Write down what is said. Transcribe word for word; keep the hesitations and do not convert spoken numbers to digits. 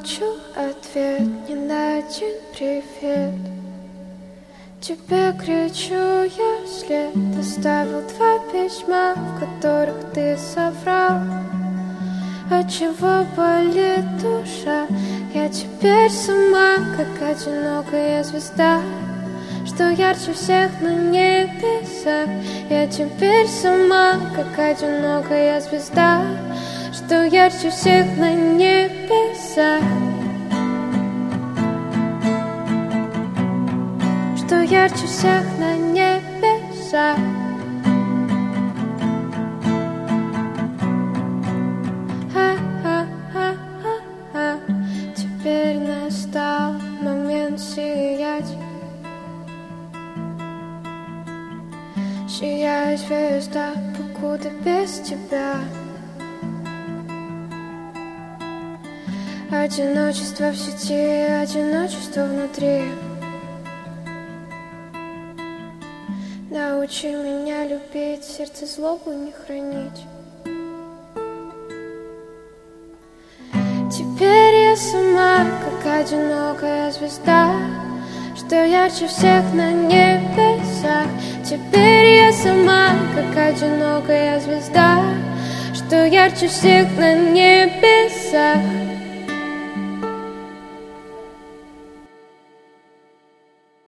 получу ответ ни на один привет. Тебе кричу я вслед, оставил два письма, в которых ты соврал. Отчего болит душа? Я теперь сама, как одинокая звезда, что ярче всех на небесах. Я теперь сама, как одинокая звезда, что ярче всех на небесах. Что ярче всех на небесах. А-а-а-а-а. Теперь настал момент сиять. Сияет звезда, покуда без тебя. Одиночество в сети, одиночество внутри. Научи меня любить, сердце злобу не хранить. Теперь я сама, как одинокая звезда, что ярче всех на небесах. Теперь я сама, как одинокая звезда, что ярче всех на небесах.